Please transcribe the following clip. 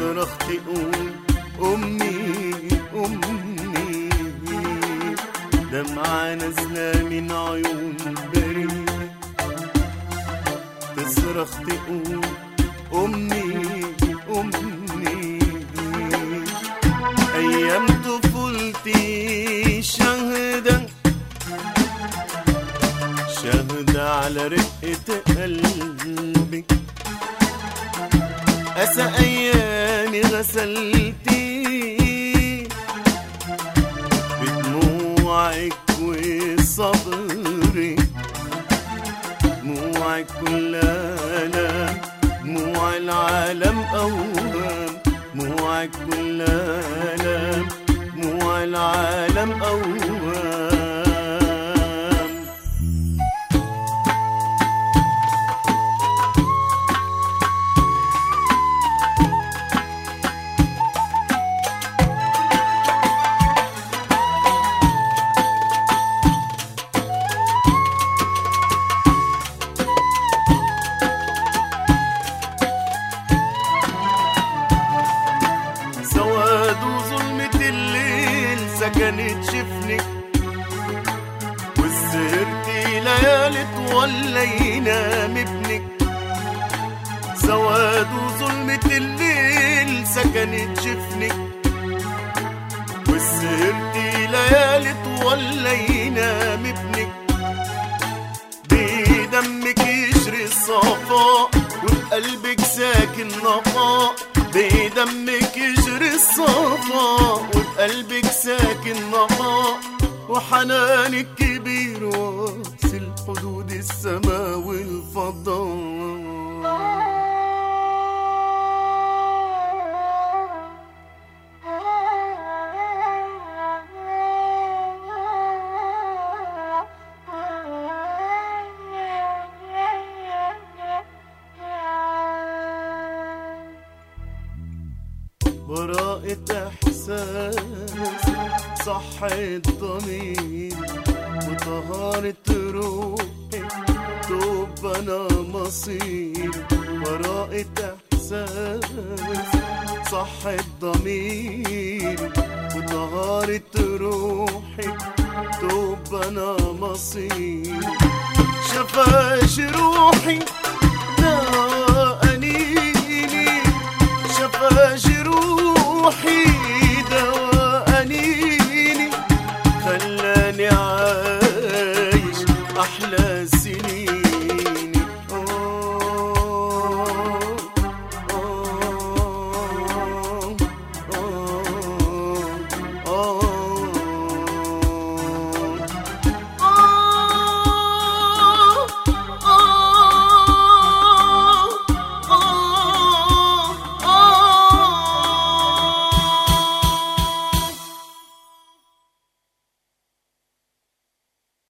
تصرخ تقول أمي أمي، دمعة نازلة من عيون بريئة، تصرخ تقول أمي أمي. أيام طفولتي شاهدة شاهدة على رقة قلبك، أسى أيامي غسلتي بدموعك وصبرك، دموعك كلها دموع العالم أوهام، دموعك كلها دموع العالم أوهام. سكنت شفنك والسهرتي ليالي طول ينام ابنك، سواد وظلمة الليل سكنت شفنك والسهرتي ليالي طول ينام ابنك، بدمك يشري الصفاء وبقلبك ساكن نقاء، بدمك يجري الصفاء وبقلبك ساكن نقاء، وحنانك كبير واصل حدود السماء والفضاء. براءة إحساس صحة ضمير وطهارة روحي توب أنا مصير، براءة إحساس صحة ضمير وطهارة روحي توب أنا مصير، شفاش روحي